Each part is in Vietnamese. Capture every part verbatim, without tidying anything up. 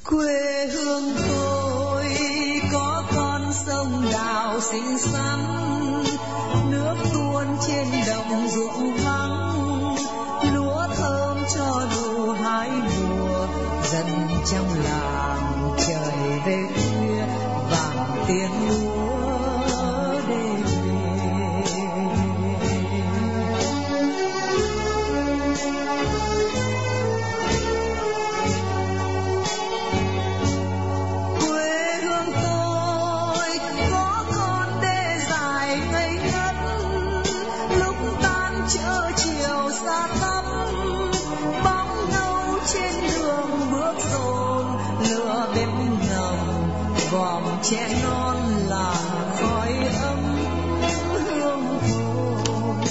Quê hương tôi có con sông đào xinh xắn, nước tuôn trên đồng ruộng vắng, lúa thơm cho đủ hai mùa. Dân trong làng trời về khuya vàng tiếng lúa đêm về. Quê hương tôi có con đê dài ngây ngất, lúc tan chợ chiều xa tắm, bóng nâu trên đường bước dồn, lửa bếp ngầm vòm chén non làng khói ấm hương hồn.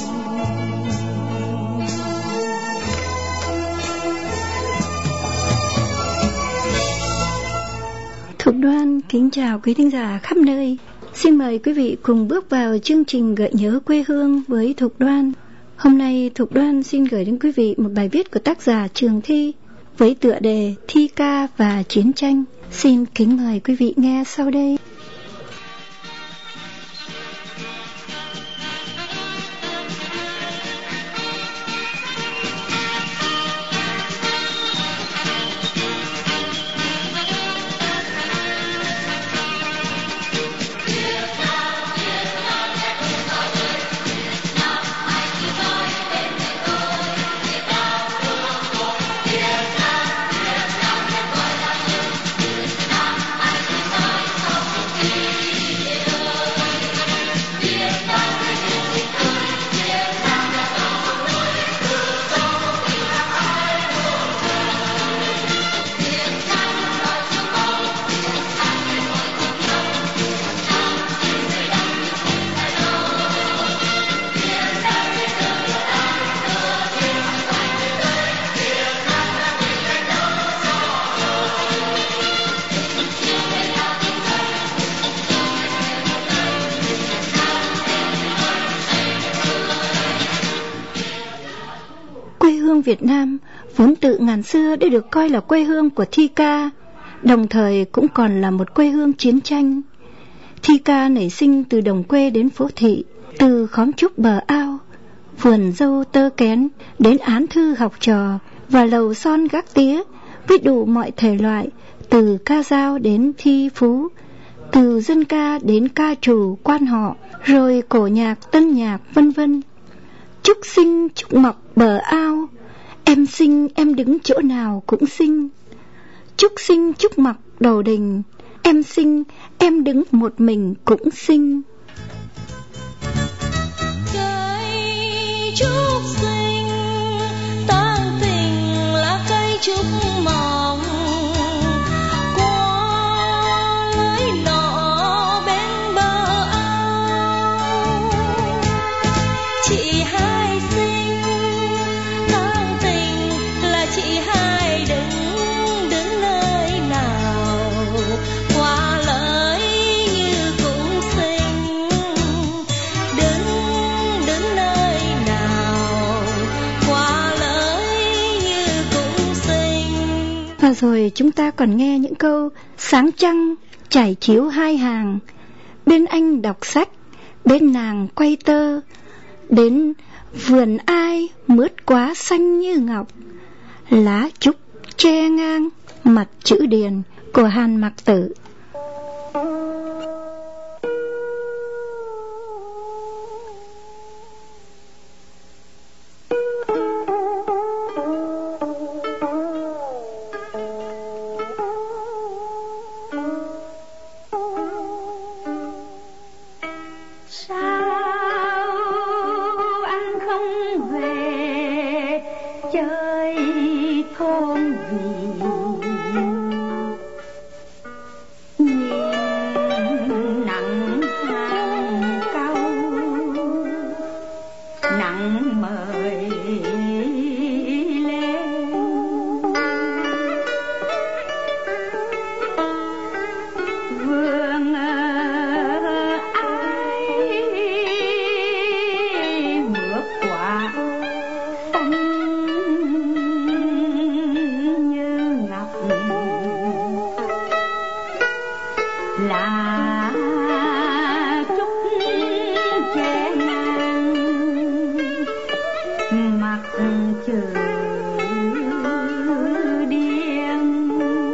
Thục Đoan kính chào quý thính giả khắp nơi. Xin mời quý vị cùng bước vào chương trình Gợi nhớ quê hương với Thục Đoan. Hôm nay Thục Đoan xin gửi đến quý vị một bài viết của tác giả Trường Thi với tựa đề Thi ca và chiến tranh. Xin kính mời quý vị nghe sau đây. Việt Nam vốn tự ngàn xưa đã được coi là quê hương của thi ca, đồng thời cũng còn là một quê hương chiến tranh. Thi ca nảy sinh từ đồng quê đến phố thị, từ khóm trúc bờ ao, vườn dâu tơ kén đến án thư học trò và lầu son gác tía, với đủ mọi thể loại, từ ca dao đến thi phú, từ dân ca đến ca trù quan họ, rồi cổ nhạc tân nhạc vân vân. Trúc sinh trúc mọc bờ ao, em sinh em đứng chỗ nào cũng xinh. Trúc sinh trúc mặc đầu đình, em sinh em đứng một mình cũng xinh. Cây trúc xinh tang tình là cây trúc mỏng, qua lưới nọ bên bờ ao. Chị hai xinh tang tình là chị hai đứng đứng nơi nào, qua lưới như cũng xinh, đứng đứng nơi nào, qua lưới như cũng xinh. Và rồi chúng ta còn nghe những câu sáng trăng trải chiếu hai hàng, bên anh đọc sách, bên nàng quay tơ, đến vườn ai mướt quá xanh như ngọc, lá trúc che ngang mặt chữ điền của Hàn Mặc Tử. là trúc che ngang mặt chữ điên.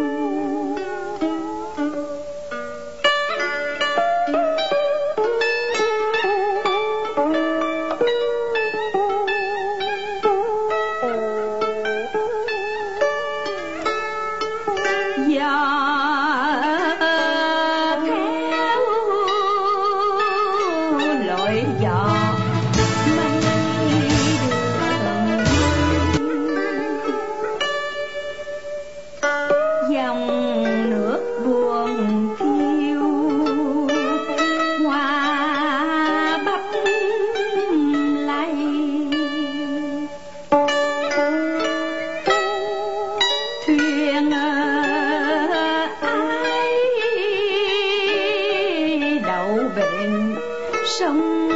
Sông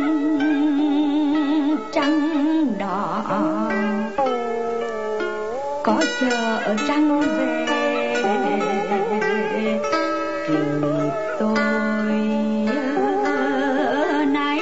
trắng đỏ có chờ trăng về kịp tôi nay.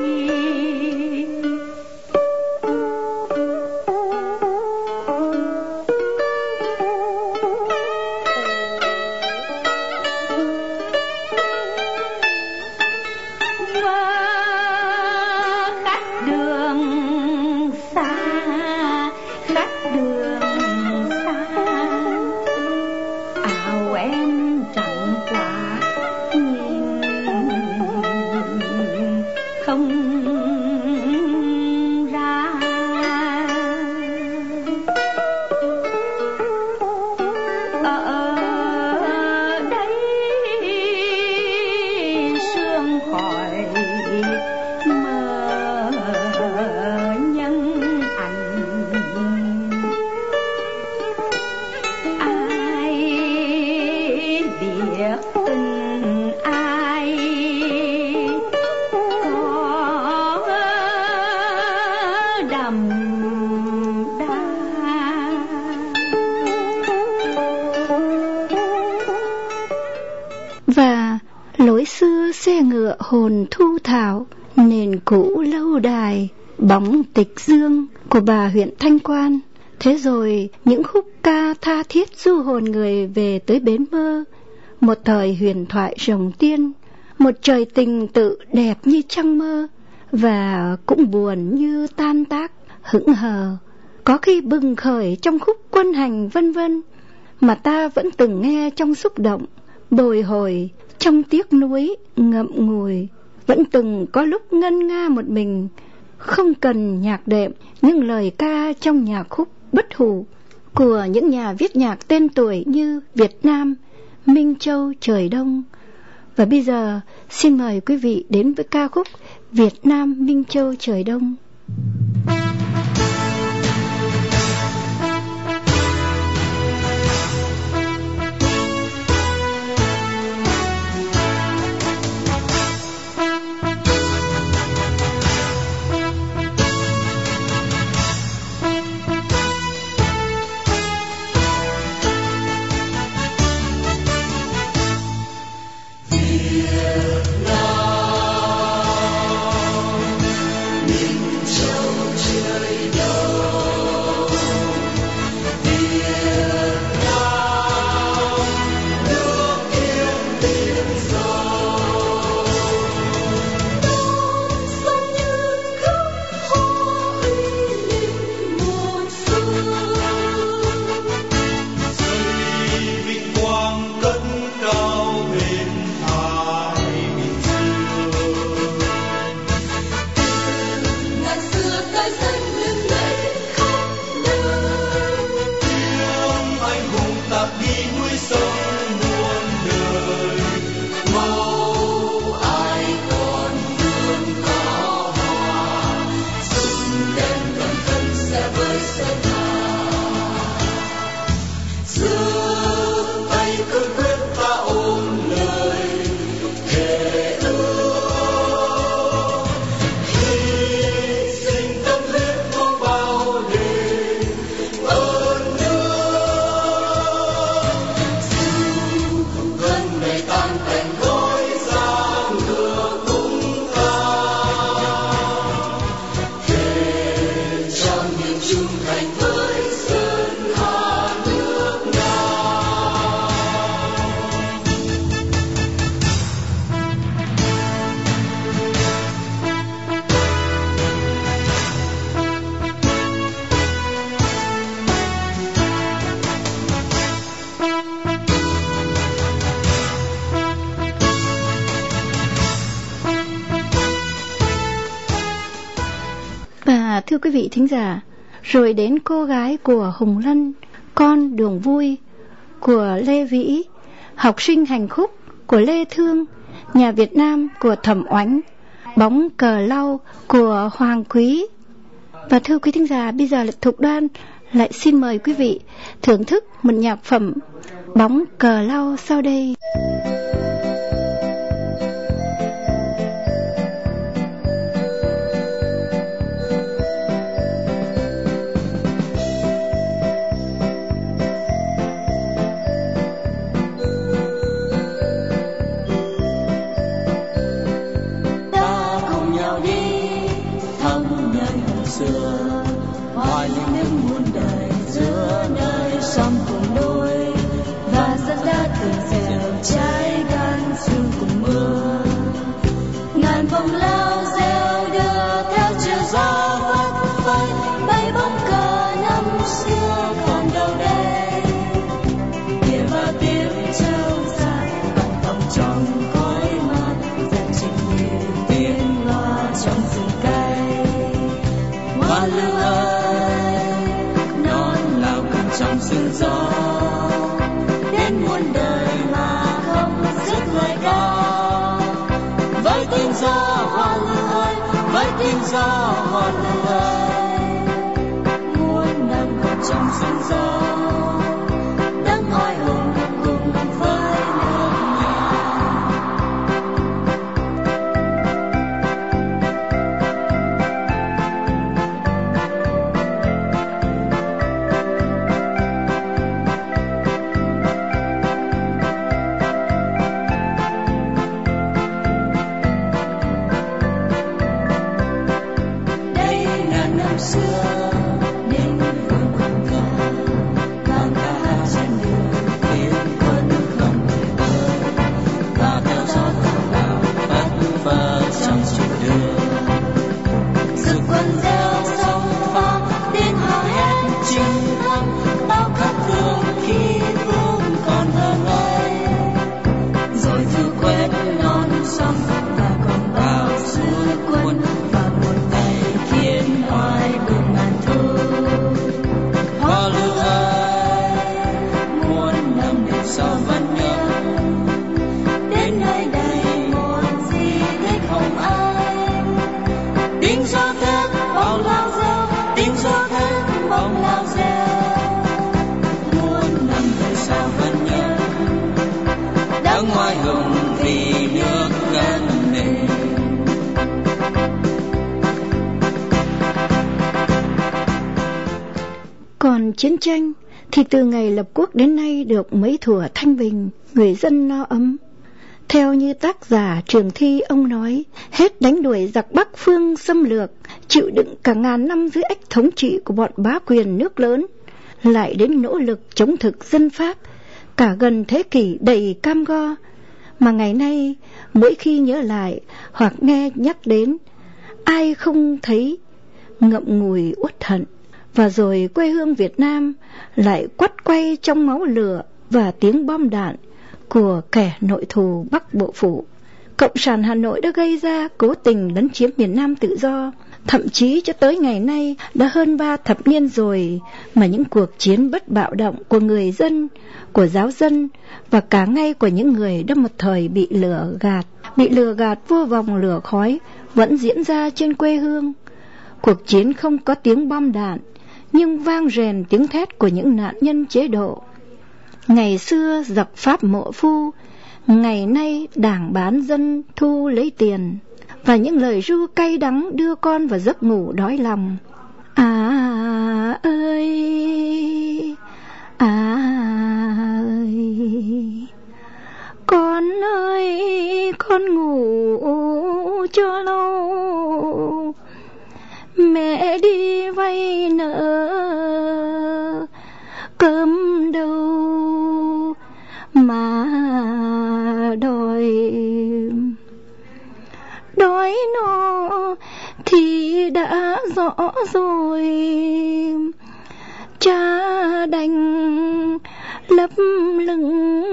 Và lối xưa xe ngựa hồn thu thảo, nền cũ lâu đài, bóng tịch dương của bà huyện Thanh Quan. Thế rồi những khúc ca tha thiết du hồn người về tới bến mơ, một thời huyền thoại rồng tiên, một trời tình tự đẹp như trăng mơ, và cũng buồn như tan tác hững hờ, có khi bừng khởi trong khúc quân hành vân vân, mà ta vẫn từng nghe trong xúc động, bồi hồi, trong tiếc nuối ngậm ngùi, vẫn từng có lúc ngân nga một mình, không cần nhạc đệm những lời ca trong nhạc khúc bất hủ của những nhà viết nhạc tên tuổi như Việt Nam, Minh Châu, Trời Đông. Và bây giờ xin mời quý vị đến với ca khúc Việt Nam, Minh Châu, Trời Đông. Việt Nam, Minh Châu thưa quý vị thính giả, rồi đến Cô gái của Hùng Lân, Con đường vui của Lê Vĩ, Học sinh hành khúc của Lê Thương, Nhà Việt Nam của Thẩm Oánh, Bóng cờ lau của Hoàng Quý. Và thưa quý thính giả, bây giờ Thục Đoan lại xin mời quý vị thưởng thức một nhạc phẩm Bóng cờ lau sau đây. Còn chiến tranh thì từ ngày lập quốc đến nay được mấy thuở thanh bình, người dân no ấm. Theo như tác giả Trường Thi ông nói, hết đánh đuổi giặc Bắc phương xâm lược, chịu đựng cả ngàn năm dưới ách thống trị của bọn bá quyền nước lớn, lại đến nỗ lực chống thực dân Pháp, cả gần thế kỷ đầy cam go, mà ngày nay mỗi khi nhớ lại hoặc nghe nhắc đến, ai không thấy ngậm ngùi uất hận. Và rồi quê hương Việt Nam lại quắt quay trong máu lửa và tiếng bom đạn của kẻ nội thù Bắc Bộ Phủ. Cộng sản Hà Nội đã gây ra cố tình lấn chiếm miền Nam tự do. Thậm chí cho tới ngày nay đã hơn ba thập niên rồi mà những cuộc chiến bất bạo động của người dân, của giáo dân và cả ngay của những người đã một thời bị lừa gạt, bị lừa gạt vô vòng lửa khói vẫn diễn ra trên quê hương. Cuộc chiến không có tiếng bom đạn, nhưng vang rền tiếng thét của những nạn nhân chế độ. Ngày xưa giặc Pháp mộ phu, ngày nay đảng bán dân thu lấy tiền, và những lời ru cay đắng đưa con vào giấc ngủ đói lòng. À ơi, à ơi, con ơi, con ngủ cho lâu, mẹ đi vay nợ cơm đâu mà đòi, đói no thì đã rõ rồi, cha đành lấp lưng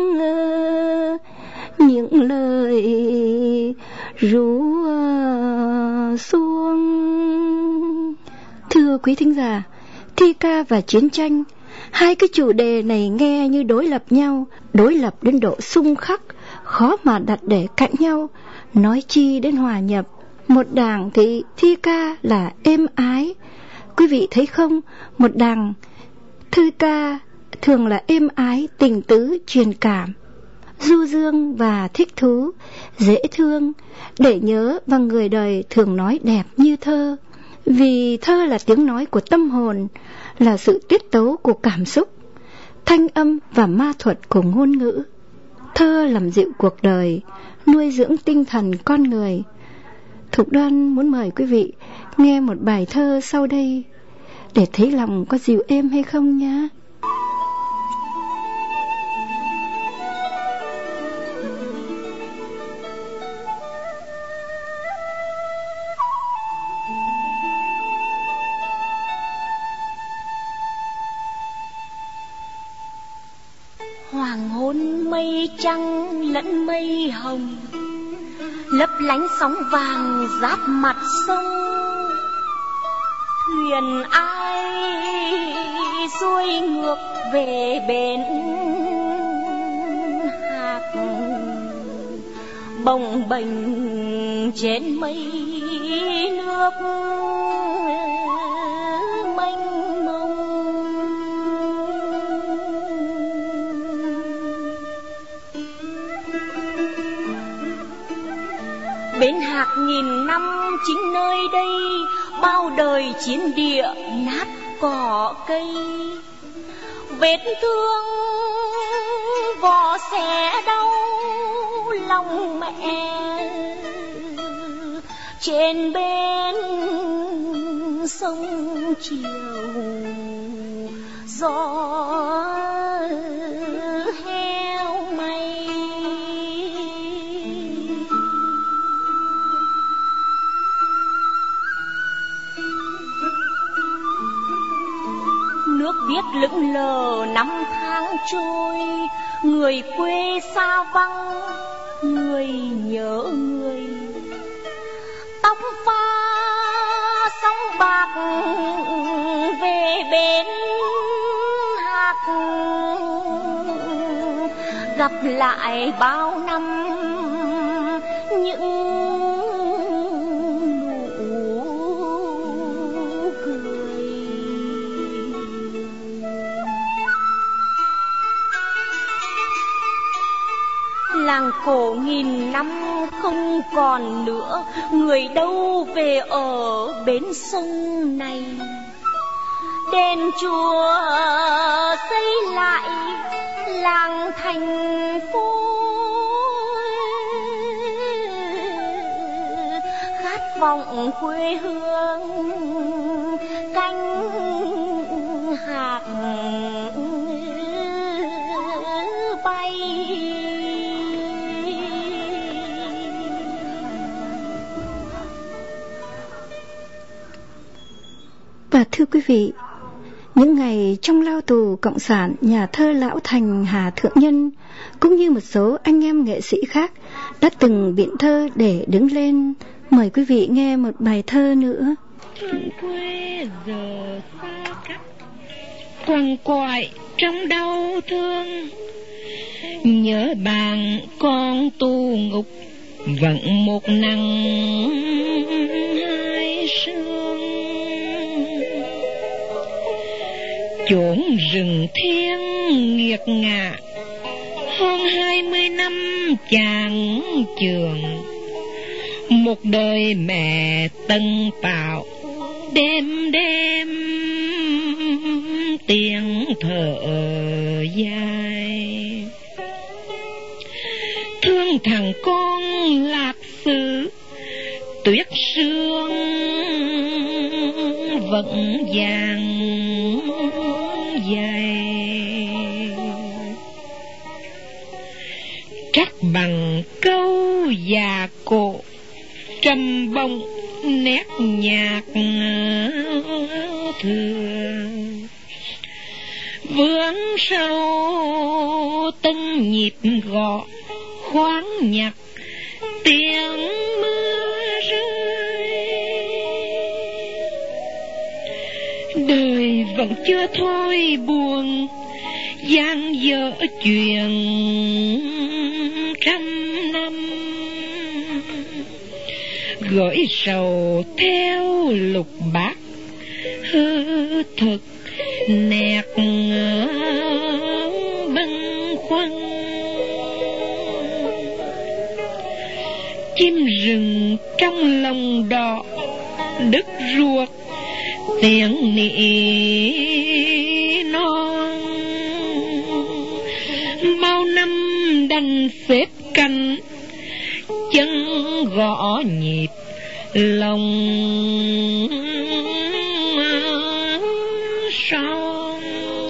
những lời ru xuống. Thưa quý thính giả, thi ca và chiến tranh, hai cái chủ đề này nghe như đối lập nhau, đối lập đến độ xung khắc, khó mà đặt để cạnh nhau, nói chi đến hòa nhập. Một đảng thì thi ca là êm ái, quý vị thấy không, một đảng thi ca thường là êm ái, tình tứ, truyền cảm, du dương và thích thú, dễ thương, để nhớ và người đời thường nói đẹp như thơ. Vì thơ là tiếng nói của tâm hồn, là sự tiết tấu của cảm xúc, thanh âm và ma thuật của ngôn ngữ. Thơ làm dịu cuộc đời, nuôi dưỡng tinh thần con người. Thục Đoan muốn mời quý vị nghe một bài thơ sau đây để thấy lòng có dịu êm hay không nhé. Hoàng hôn mây trắng lẫn mây hồng, lấp lánh sóng vàng giáp mặt sông. Thuyền ai xuôi ngược về bến hạc, bồng bềnh trên mây nước mênh mông. Bến Hạc nghìn năm chính nơi đây, bao đời chiến địa nát cỏ cây. Vết thương vò xẻ đau lòng mẹ trên bên sông chiều, gió heo may. Nước biếc lững lờ năm tháng trôi, người quê xa vắng, người nhớ người. Tóc pha sóng bạc về bến Hạc, gặp lại bao năm những làng cổ nghìn năm không còn nữa, người đâu về ở bến sông này. Đền chùa xây lại làng thành phố, khát vọng quê hương cánh hạc bay. Và thưa quý vị, những ngày trong lao tù cộng sản, nhà thơ Lão Thành, Hà Thượng Nhân cũng như một số anh em nghệ sĩ khác đã từng biện thơ để đứng lên. Mời quý vị nghe một bài thơ nữa. Quê giờ xa cách, quằn quại trong đau thương, nhớ bạn con tu ngục vẫn một nắng hai sương. Chốn rừng thiên nghiệt ngã, hơn hai mươi năm chàng trường, một đời mẹ tân tạo, đêm đêm tiếng thở dài. Thương thằng con lạc xứ, tuyết sương vẫn vàng dài. Trách bằng câu già cổ, trầm bông nét nhạc thừa. Vướng sâu tân nhịp gõ, khoáng nhạc tiếng mưa rơi. vẫn chưa thôi buồn, dang dở chuyện trăm năm, gửi sầu theo lục bát hư thực nẹt bâng khuâng. Chim rừng trong lòng đỏ đứt ruột tiếng nỉ non, bao năm đành xếp canh chân gõ nhịp lòng son.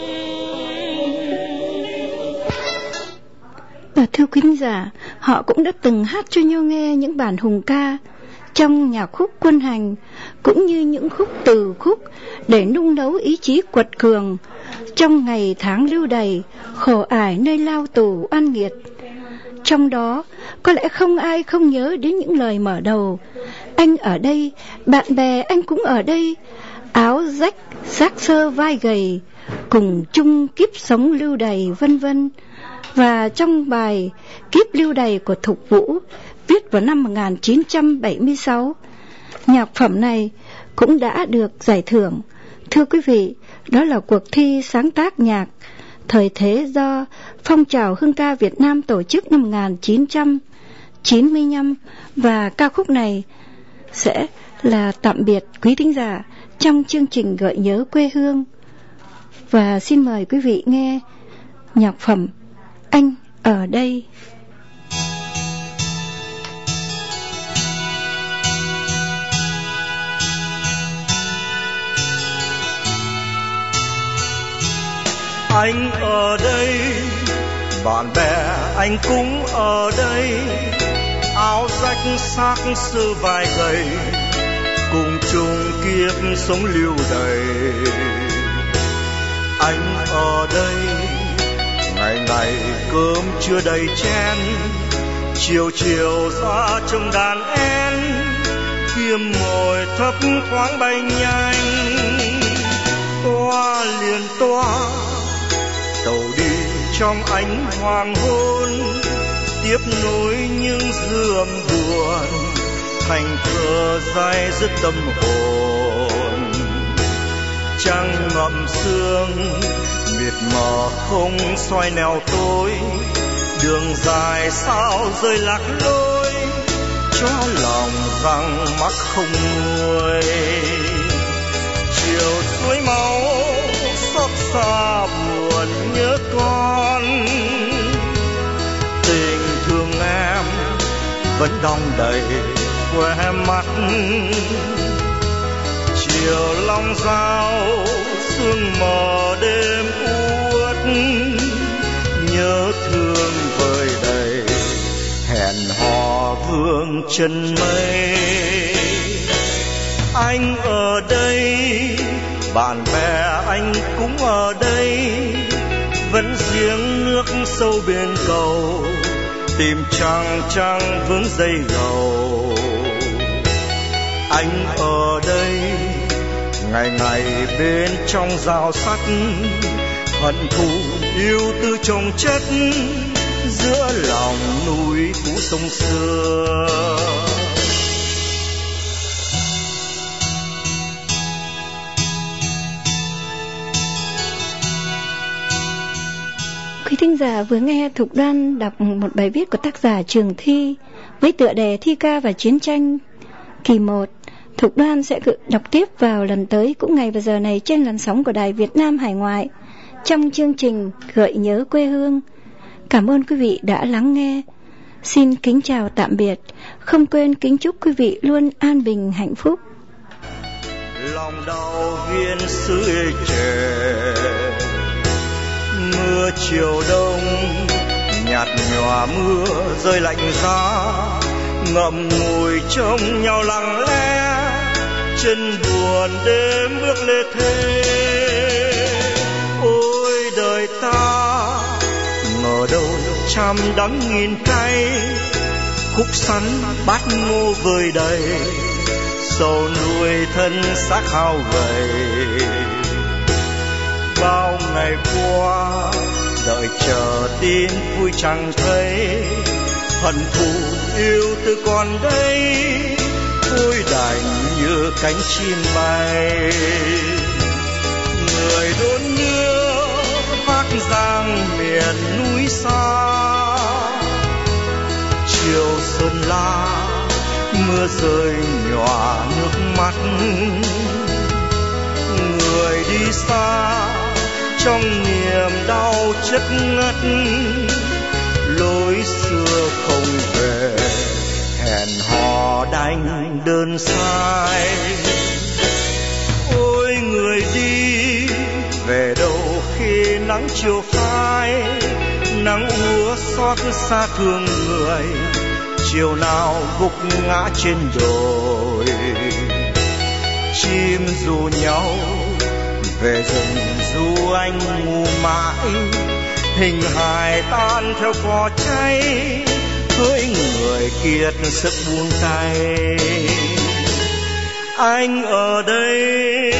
Và thưa quý giả, họ cũng đã từng hát cho nhau nghe những bản hùng ca trong nhạc khúc quân hành, cũng như những khúc từ khúc để nung nấu ý chí quật cường trong ngày tháng lưu đày khổ ải nơi lao tù oan nghiệt. Trong đó có lẽ không ai không nhớ đến những lời mở đầu: anh ở đây, bạn bè anh cũng ở đây, áo rách xác xơ vai gầy, cùng chung kiếp sống lưu đày, vân vân. Và trong bài Kiếp lưu đày của Thục Vũ viết vào năm một nghìn chín trăm bảy mươi sáu, nhạc phẩm này cũng đã được giải thưởng. Thưa quý vị, đó là cuộc thi sáng tác nhạc thời thế do Phong trào Hương ca Việt Nam tổ chức năm một nghìn chín trăm chín mươi lăm, và ca khúc này sẽ là tạm biệt quý thính giả trong chương trình Gợi nhớ quê hương. Và xin mời quý vị nghe nhạc phẩm Anh ở đây. Anh ở đây, bạn bè anh cũng ở đây, áo rách xác xơ vai gầy, cùng chung kiếp sống lưu đày. Anh ở đây, ngày ngày cơm chưa đầy chén, chiều chiều ra trong đàn én, kiếm mồi thấp thoáng bay nhanh, toa liền toa tàu đi trong ánh hoàng hôn, tiếp nối những dư âm buồn thành thơ dai dứt tâm hồn. Trăng ngậm sương miệt mờ không xoay nẻo tối, đường dài sao rơi lạc lối, cho lòng rằng mắc không nguôi. Chiều suối máu xót xa buồn nhớ con, tình thương em vẫn đong đầy quê mắt. Chiều long giao sương mờ đêm uất, nhớ thương vơi đầy hẹn hò vương chân mây. Anh ở đây, bạn bè anh cũng ở đây, vẫn giếng nước sâu bên cầu, tìm trăng trăng vướng dây gầu. Anh ở đây, ngày ngày bên trong rào sắt, hận thù yêu tư chồng chất giữa lòng núi cũ sông xưa. Quý thính giả vừa nghe Thục Đoan đọc một bài viết của tác giả Trường Thi với tựa đề Thi ca và chiến tranh kỳ một. Thục Đoan sẽ đọc tiếp vào lần tới cũng ngày và giờ này trên làn sóng của Đài Việt Nam Hải Ngoại trong chương trình Gợi nhớ quê hương. Cảm ơn quý vị đã lắng nghe. Xin kính chào tạm biệt. Không quên kính chúc quý vị luôn an bình hạnh phúc. Lòng đau viên xứ trẻ, mưa chiều đông nhạt nhòa mưa rơi lạnh giá, ngậm ngùi trông nhau lặng lẽ, chân buồn đêm bước lê thê. Ôi đời ta ngờ đâu trăm đắng nghìn cay, khúc sắn bát ngô vơi đầy, sầu nuôi thân xác hao gầy. bao ngày qua, đợi chờ tin vui chẳng thấy, hận thù yêu từ còn đây, thôi đành như cánh chim bay. Người đốn đưa Bắc Giang miền núi xa, chiều sơn la mưa rơi nhòa nước mắt. Người đi xa trong niềm đau chất ngất, lối xưa không về, hẹn hò đành đơn sai. Ôi người đi về đâu khi nắng chiều phai, nắng úa xót xa thương người, chiều nào gục ngã trên đồi. Chim ru nhau về rừng ru anh ngu mãi, hình hài tan theo cỏ cháy, hỡi người kiệt sức buông tay. Anh ở đây